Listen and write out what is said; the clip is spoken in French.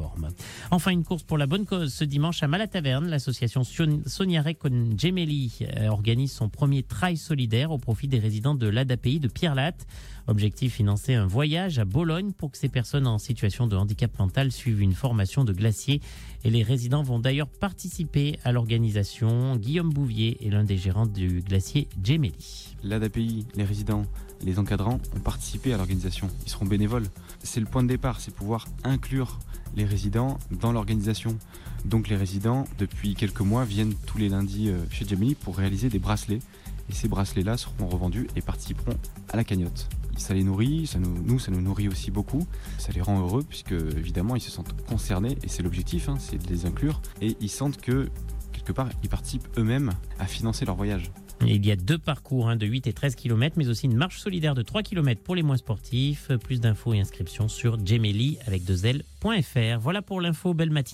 forme. Enfin, une course pour la bonne cause ce dimanche à Malataverne. L'association Soniarek con Gemelli organise son premier trail solidaire au profit des résidents de l'ADAPI de Pierrelatte. Objectif, financer un voyage à Bologne pour que ces personnes en situation de handicap mental suivent une formation de glacier. Et les résidents vont d'ailleurs participer à l'organisation. Guillaume Bouvier est l'un des gérants du glacier Gemelli. L'ADAPI, les résidents, les encadrants ont participé à l'organisation. Ils seront bénévoles. C'est le point de départ, c'est pouvoir inclure les résidents dans l'organisation. Donc les résidents, depuis quelques mois, viennent tous les lundis chez Gemelli pour réaliser des bracelets. Et ces bracelets-là seront revendus et participeront à la cagnotte. Ça les nourrit, ça nous nourrit aussi beaucoup. Ça les rend heureux puisque, évidemment, ils se sentent concernés et c'est l'objectif, c'est de les inclure. Et ils sentent que, quelque part, ils participent eux-mêmes à financer leur voyage. Et il y a 2 parcours de 8 et 13 km, mais aussi une marche solidaire de 3 km pour les moins sportifs. Plus d'infos et inscriptions sur gemelli avec 2L.fr. Voilà pour l'info. Belle matinée.